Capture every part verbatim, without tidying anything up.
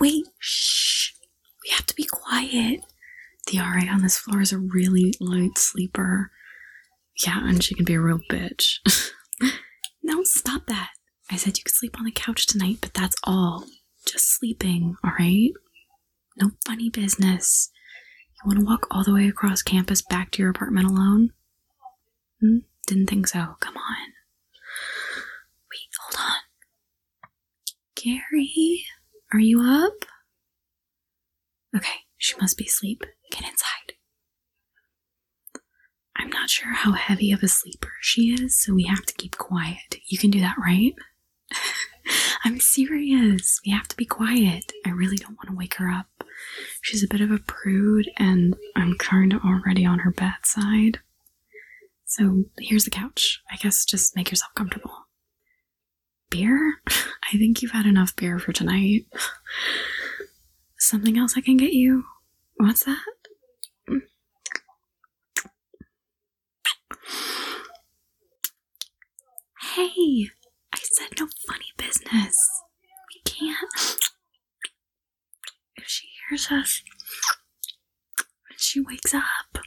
wait, shh. We have to be quiet. The R A on this floor is a really light sleeper. Yeah, and she can be a real bitch. No, stop that. I said you could sleep on the couch tonight, but that's all. Just sleeping, alright? No funny business. You want to walk all the way across campus back to your apartment alone? Hmm? Didn't think so. Come on. Wait, hold on. Gary, are you up? Okay, she must be asleep. Get inside. I'm not sure how heavy of a sleeper she is, so we have to keep quiet. You can do that, right? I'm serious. We have to be quiet. I really don't want to wake her up. She's a bit of a prude, and I'm kind of already on her bad side. So here's the couch. I guess just make yourself comfortable. Beer? I think you've had enough beer for tonight. Something else I can get you? What's that? Hey, I said no funny business. We can't. If she hears us, she wakes up.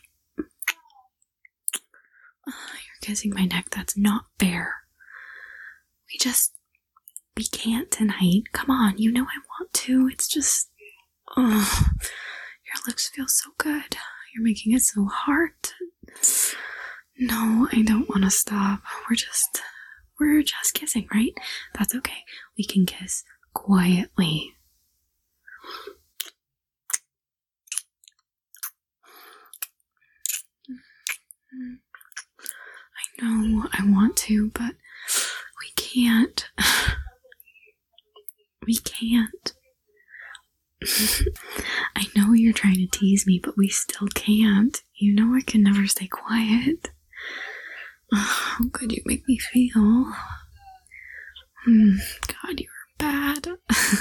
Oh, you're kissing my neck. That's not fair. We just, we can't tonight. Come on, you know I want to. It's just, oh, your lips feel so good. You're making it so hard. No, I don't want to stop. We're just, we're just kissing, right? That's okay. We can kiss quietly. I know I want to, but we can't. We can't. I know you're trying to tease me, but we still can't. You know I can never stay quiet. Oh, how good you make me feel. Hmm, God, you're bad.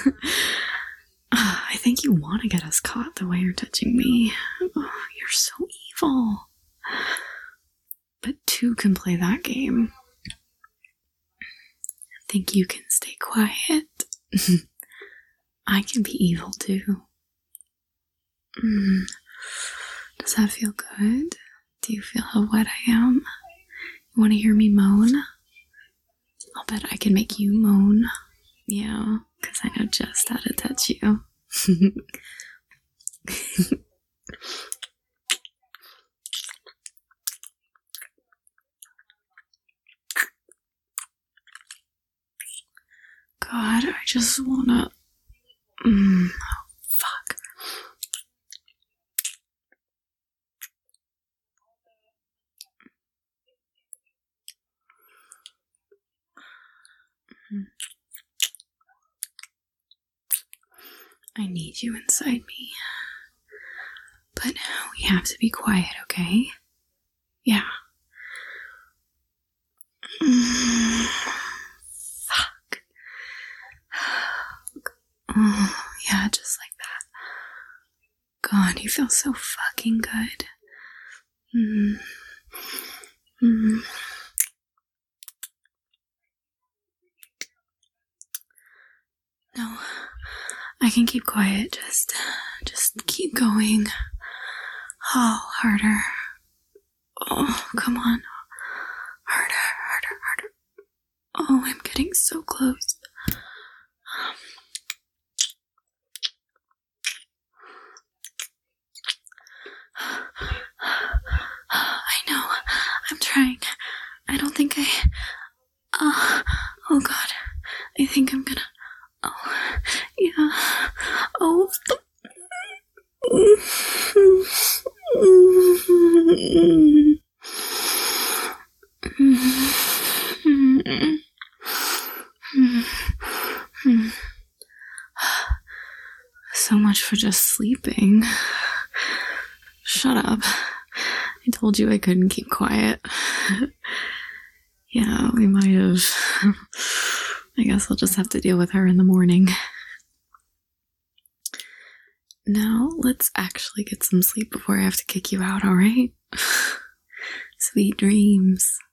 I think you want to get us caught the way you're touching me. Oh, you're so evil. But two can play that game. I think you can stay quiet. I can be evil too. Mm. Does that feel good? Do you feel how wet I am? You want to hear me moan? I'll bet I can make you moan. Yeah, because I know just how to touch you. God, I just wanna... Mm, oh, fuck. I need you inside me. But we have to be quiet, okay? Yeah. Mm, fuck. Oh, yeah, just like that. God, you feel so fucking good. Mm. Mm. No, I can keep quiet. Just, just keep going. Oh, harder. Oh, come on. Harder, harder, harder. Oh, I'm getting so close. I know. I'm trying. I don't think I... Oh, oh God. I think I'm gonna... Oh, yeah. Oh. So much for just sleeping. Shut up. I told you I couldn't keep quiet. Yeah, we might have. I guess I'll just have to deal with her in the morning. Now, let's actually get some sleep before I have to kick you out, alright? Sweet dreams.